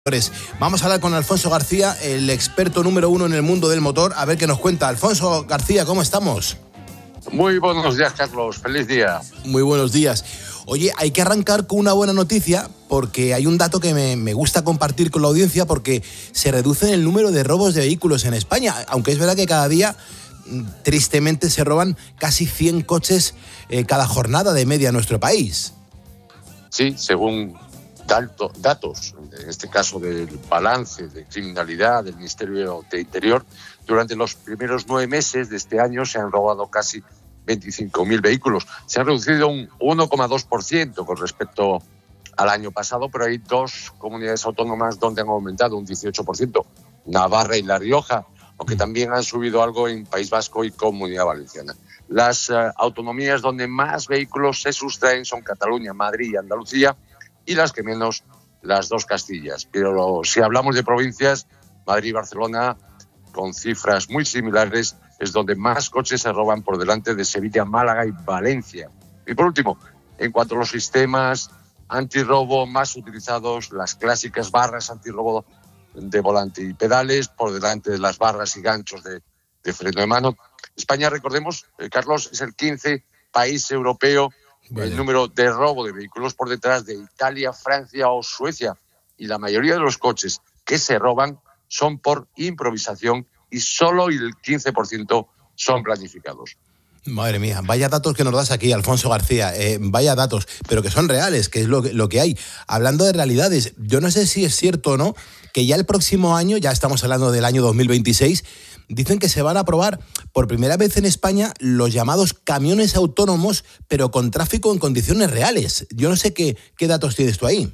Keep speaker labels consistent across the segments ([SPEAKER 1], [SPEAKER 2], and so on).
[SPEAKER 1] Vamos a hablar con Alfonso García, el experto número 1 en el mundo del motor, a ver qué nos cuenta. Alfonso García, ¿cómo estamos?
[SPEAKER 2] Muy buenos días, Carlos. Feliz día.
[SPEAKER 1] Muy buenos días. Oye, hay que arrancar con una buena noticia porque hay un dato que me gusta compartir con la audiencia, porque se reduce el número de robos de vehículos en España, aunque es verdad que cada día, tristemente, se roban casi 100 coches cada jornada de media en nuestro país.
[SPEAKER 2] Sí, según datos, en este caso del balance de criminalidad del Ministerio de Interior, durante los primeros 9 meses de este año se han robado casi 25.000 vehículos. Se han reducido un 1,2% con respecto al año pasado, pero hay 2 comunidades autónomas donde han aumentado un 18%, Navarra y La Rioja, aunque también han subido algo en País Vasco y Comunidad Valenciana. Las autonomías donde más vehículos se sustraen son Cataluña, Madrid y Andalucía, y las que menos, las 2 Castillas. Pero si hablamos de provincias, Madrid y Barcelona, con cifras muy similares, es donde más coches se roban, por delante de Sevilla, Málaga y Valencia. Y por último, en cuanto a los sistemas antirrobo más utilizados, las clásicas barras antirrobo de volante y pedales, por delante de las barras y ganchos de freno de mano. España, recordemos, Carlos, es el 15 país europeo, el número de robo de vehículos, por detrás de Italia, Francia o Suecia. Y la mayoría de los coches que se roban son por improvisación y solo el 15% son planificados.
[SPEAKER 1] Madre mía, vaya datos que nos das aquí, Alfonso García, vaya datos, pero que son reales, que es lo que hay. Hablando de realidades, yo no sé si es cierto o no, que ya el próximo año, ya estamos hablando del año 2026, dicen que se van a aprobar por primera vez en España los llamados camiones autónomos, pero con tráfico en condiciones reales. Yo no sé qué datos tienes tú ahí.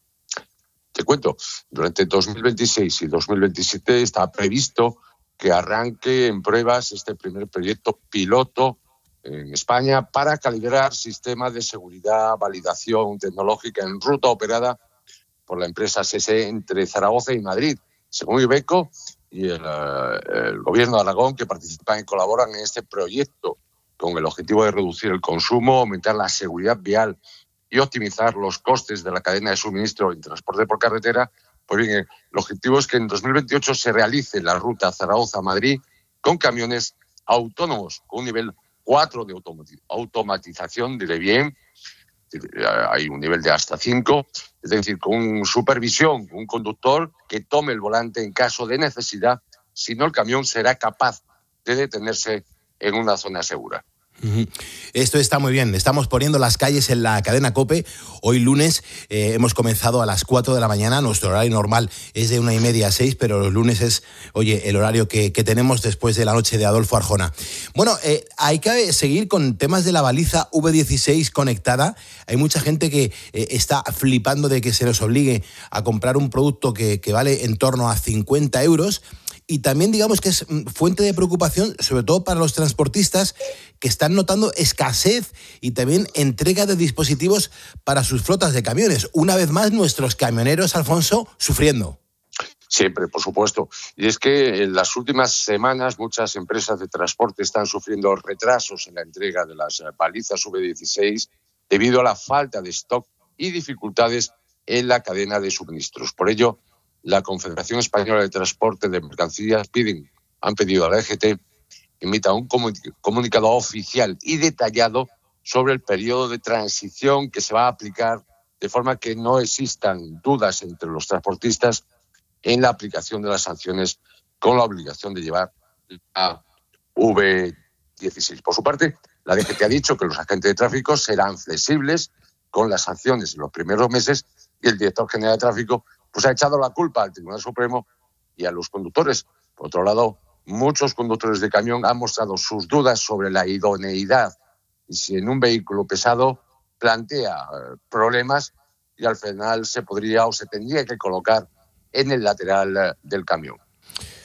[SPEAKER 2] Te cuento, durante 2026 y 2027 está previsto que arranque en pruebas este primer proyecto piloto en España para calibrar sistemas de seguridad, validación tecnológica en ruta operada por la empresa SSE entre Zaragoza y Madrid. Según Iveco y el gobierno de Aragón, que participan y colaboran en este proyecto con el objetivo de reducir el consumo, aumentar la seguridad vial y optimizar los costes de la cadena de suministro en transporte por carretera. Pues bien, el objetivo es que en 2028 se realice la ruta Zaragoza-Madrid con camiones autónomos, con un nivel 4 de automatización, diré bien. Hay un nivel de hasta 5, es decir, con supervisión, un conductor que tome el volante en caso de necesidad, si no el camión será capaz de detenerse en una zona segura.
[SPEAKER 1] Esto está muy bien. Estamos poniendo las calles en la cadena COPE. Hoy lunes hemos comenzado a las 4 de la mañana. Nuestro horario normal es de 1:30 a 6, pero los lunes es, el horario que tenemos después de la noche de Adolfo Arjona. Bueno, hay que seguir con temas de la baliza V16 conectada. Hay mucha gente que está flipando de que se les obligue a comprar un producto que vale en torno a 50 euros. Y también digamos que es fuente de preocupación, sobre todo para los transportistas que están notando escasez y también entrega de dispositivos para sus flotas de camiones. Una vez más, nuestros camioneros, Alfonso, sufriendo.
[SPEAKER 2] Siempre, por supuesto. Y es que en las últimas semanas muchas empresas de transporte están sufriendo retrasos en la entrega de las balizas V16 debido a la falta de stock y dificultades en la cadena de suministros. Por ello, la Confederación Española de Transporte de Mercancías han pedido a la EGT que emita un comunicado oficial y detallado sobre el periodo de transición que se va a aplicar, de forma que no existan dudas entre los transportistas en la aplicación de las sanciones, con la obligación de llevar la V16. Por su parte, la DGT ha dicho que los agentes de tráfico serán flexibles con las sanciones en los primeros meses, y el director general de tráfico pues ha echado la culpa al Tribunal Supremo y a los conductores. Por otro lado, muchos conductores de camión han mostrado sus dudas sobre la idoneidad y si en un vehículo pesado plantea problemas y al final se podría o se tendría que colocar en el lateral del camión.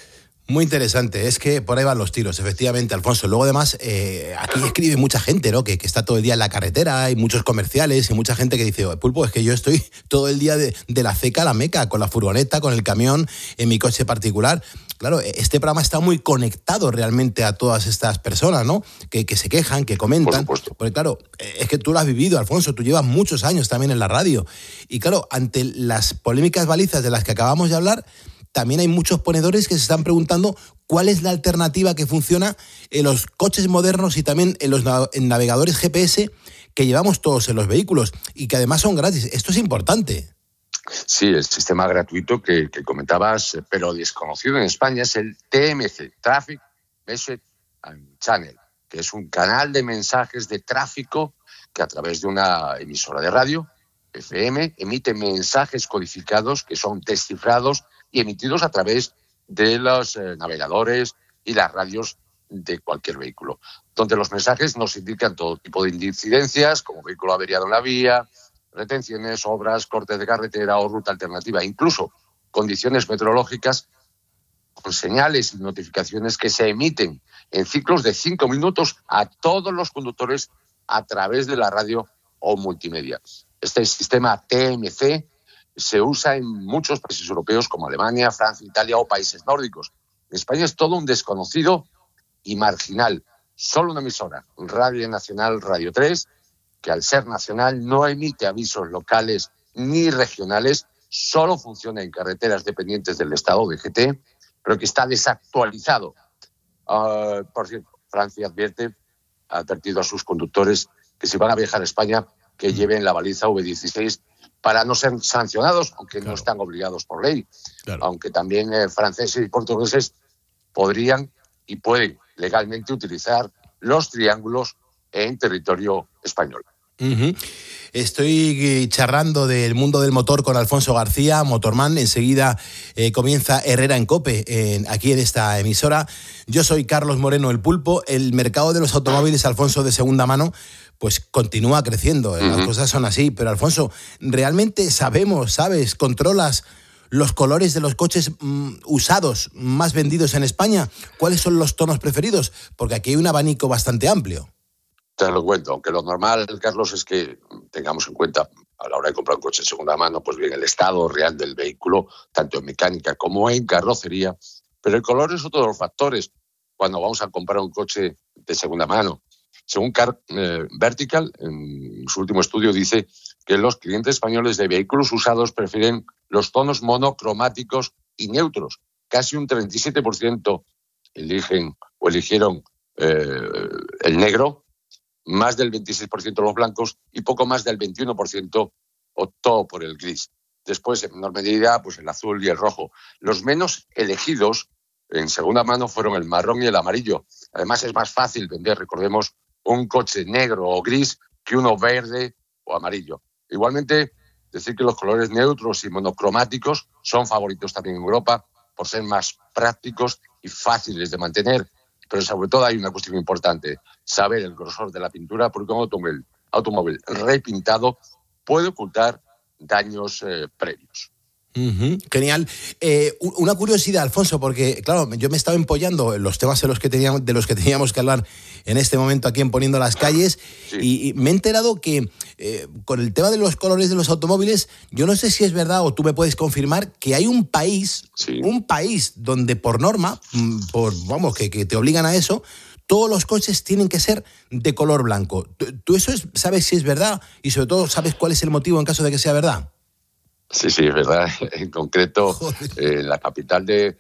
[SPEAKER 1] Muy interesante, es que por ahí van los tiros, efectivamente, Alfonso. Luego, además, aquí escribe mucha gente, ¿no? Que está todo el día en la carretera, hay muchos comerciales y mucha gente que dice, "Oh, Pulpo, es que yo estoy todo el día de la ceca a la meca, con la furgoneta, con el camión, en mi coche particular". Claro, este programa está muy conectado realmente a todas estas personas, ¿no? Que se quejan, que comentan.
[SPEAKER 2] Por supuesto.
[SPEAKER 1] Porque claro, es que tú lo has vivido, Alfonso, tú llevas muchos años también en la radio. Y claro, ante las polémicas balizas de las que acabamos de hablar, también hay muchos ponedores que se están preguntando cuál es la alternativa que funciona en los coches modernos y también en los navegadores GPS que llevamos todos en los vehículos y que además son gratis. Esto es importante.
[SPEAKER 2] Sí, el sistema gratuito que comentabas, pero desconocido en España, es el TMC, Traffic Message Channel, que es un canal de mensajes de tráfico que a través de una emisora de radio, FM, emite mensajes codificados que son descifrados y emitidos a través de los navegadores y las radios de cualquier vehículo, donde los mensajes nos indican todo tipo de incidencias, como vehículo averiado en la vía, retenciones, obras, cortes de carretera o ruta alternativa, incluso condiciones meteorológicas, con señales y notificaciones que se emiten en ciclos de 5 minutos a todos los conductores a través de la radio o multimedia. Este sistema TMC se usa en muchos países europeos como Alemania, Francia, Italia o países nórdicos. En España es todo un desconocido y marginal. Solo una emisora, Radio Nacional, Radio 3, que al ser nacional no emite avisos locales ni regionales, solo funciona en carreteras dependientes del Estado, DGT, pero que está desactualizado. Por cierto, Francia ha advertido a sus conductores que si van a viajar a España, que lleven la baliza V16 para no ser sancionados, aunque no están obligados por ley. Aunque también franceses y portugueses podrían y pueden legalmente utilizar los triángulos en territorio español.
[SPEAKER 1] Uh-huh. Estoy charlando del mundo del motor con Alfonso García, Motorman. Enseguida comienza Herrera en COPE, aquí en esta emisora. Yo soy Carlos Moreno, el Pulpo. El mercado de los automóviles, Alfonso, de segunda mano, pues continúa creciendo. Las cosas son así. Pero, Alfonso, ¿realmente sabes, controlas los colores de los coches usados más vendidos en España? ¿Cuáles son los tonos preferidos? Porque aquí hay un abanico bastante amplio.
[SPEAKER 2] Te lo cuento, aunque lo normal, Carlos, es que tengamos en cuenta a la hora de comprar un coche de segunda mano, pues bien, el estado real del vehículo, tanto en mecánica como en carrocería, pero el color es otro de los factores cuando vamos a comprar un coche de segunda mano. Según Vertical, en su último estudio, dice que los clientes españoles de vehículos usados prefieren los tonos monocromáticos y neutros. Casi un 37% eligieron el negro, más del 26% los blancos y poco más del 21% optó por el gris. Después, en menor medida, pues el azul y el rojo. Los menos elegidos en segunda mano fueron el marrón y el amarillo. Además, es más fácil vender, recordemos, un coche negro o gris que uno verde o amarillo. Igualmente, decir que los colores neutros y monocromáticos son favoritos también en Europa por ser más prácticos y fáciles de mantener. Pero sobre todo hay una cuestión importante, saber el grosor de la pintura, porque un automóvil repintado puede ocultar daños previos.
[SPEAKER 1] Uh-huh. Genial. Una curiosidad, Alfonso, porque claro, yo me estaba empollando en los temas de los que teníamos que hablar en este momento aquí en Poniendo las Calles, sí. y me he enterado que con el tema de los colores de los automóviles, yo no sé si es verdad o tú me puedes confirmar que hay un país donde por norma, que te obligan a eso, todos los coches tienen que ser de color blanco. ¿Tú eso sabes si es verdad? Y sobre todo, ¿sabes cuál es el motivo en caso de que sea verdad?
[SPEAKER 2] Sí, es verdad. En concreto, la capital de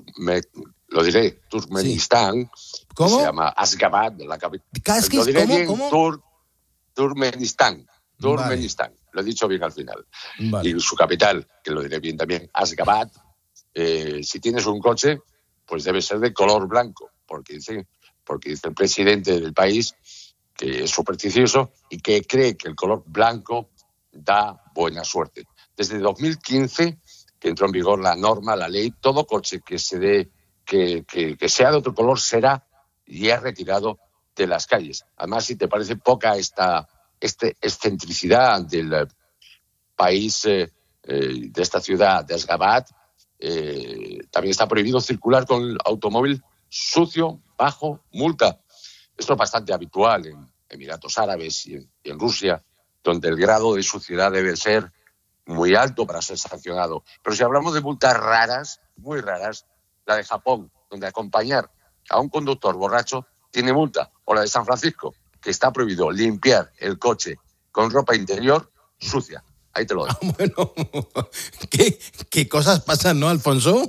[SPEAKER 2] Turkmenistán,
[SPEAKER 1] ¿cómo?
[SPEAKER 2] Se llama Ashgabat.
[SPEAKER 1] Lo diré bien,
[SPEAKER 2] Turkmenistán.
[SPEAKER 1] Vale.
[SPEAKER 2] Lo he dicho bien al final.
[SPEAKER 1] Vale.
[SPEAKER 2] Y su capital, que lo diré bien también, Ashgabat. Si tienes un coche, pues debe ser de color blanco, porque dice el presidente del país que es supersticioso y que cree que el color blanco da buena suerte. Desde 2015, que entró en vigor la norma, la ley, todo coche que sea de otro color será y es retirado de las calles. Además, si te parece poca esta excentricidad del país, de esta ciudad de Ashgabat, También está prohibido circular con el automóvil sucio, bajo multa. Esto es bastante habitual en Emiratos Árabes y en Rusia, donde el grado de suciedad debe ser muy alto para ser sancionado. Pero si hablamos de multas raras, muy raras, la de Japón, donde acompañar a un conductor borracho tiene multa, o la de San Francisco, que está prohibido limpiar el coche con ropa interior sucia. Ahí te lo dejo.
[SPEAKER 1] Bueno, ¿qué cosas pasan, no, Alfonso?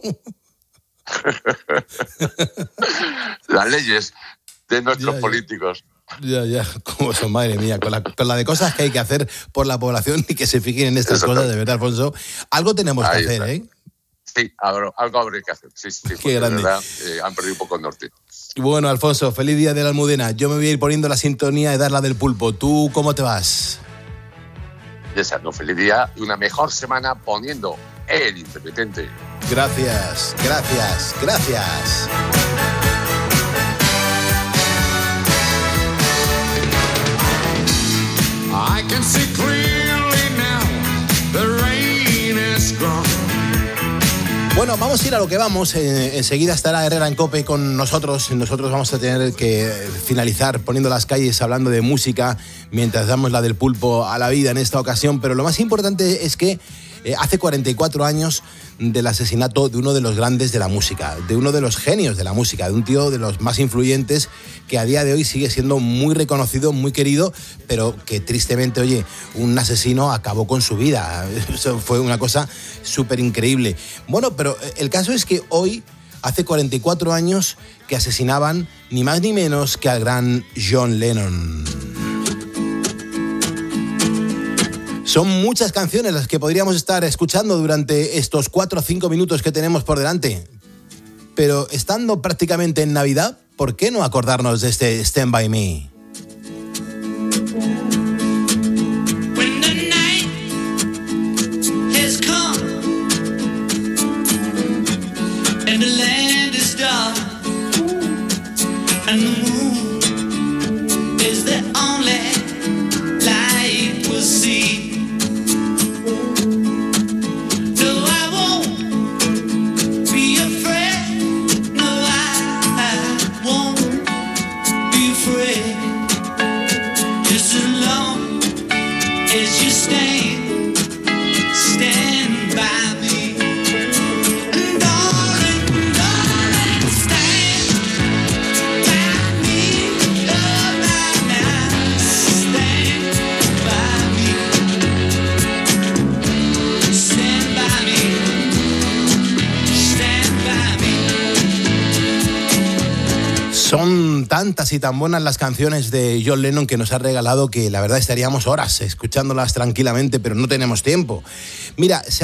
[SPEAKER 2] Las leyes de nuestros políticos.
[SPEAKER 1] Ya, como son, madre mía, con la de cosas que hay que hacer por la población y que se fijen en estas cosas, de verdad, Alfonso. Algo tenemos que hacer, ¿eh?
[SPEAKER 2] Sí, algo habría que hacer. Sí,
[SPEAKER 1] qué grande.
[SPEAKER 2] De verdad, han perdido un poco el norte.
[SPEAKER 1] Bueno, Alfonso, feliz día de la Almudena. Yo me voy a ir poniendo la sintonía de dar la del pulpo. ¿Tú cómo te vas?
[SPEAKER 2] Deseando feliz día y una mejor semana poniendo El Intermitente.
[SPEAKER 1] Gracias.
[SPEAKER 3] I can see clearly now, the rain is gone.
[SPEAKER 1] Bueno, vamos a ir a lo que vamos. Enseguida estará Herrera en COPE con nosotros. Nosotros vamos a tener que finalizar poniendo las calles, hablando de música, mientras damos la del pulpo a la vida en esta ocasión. Pero lo más importante es que hace 44 años del asesinato de uno de los grandes de la música, de uno de los genios de la música, de un tío de los más influyentes que a día de hoy sigue siendo muy reconocido, muy querido, pero que tristemente, oye, un asesino acabó con su vida. Eso fue una cosa súper increíble. Bueno, pero el caso es que hoy, hace 44 años, que asesinaban ni más ni menos que al gran John Lennon. Son muchas canciones las que podríamos estar escuchando durante estos 4 o 5 minutos que tenemos por delante. Pero estando prácticamente en Navidad, ¿por qué no acordarnos de este Stand By Me?
[SPEAKER 4] When the night has come and the land is dark and the moon is the only light we'll see.
[SPEAKER 1] Son tantas y tan buenas las canciones de John Lennon que nos ha regalado que la verdad estaríamos horas escuchándolas tranquilamente, pero no tenemos tiempo. Mira,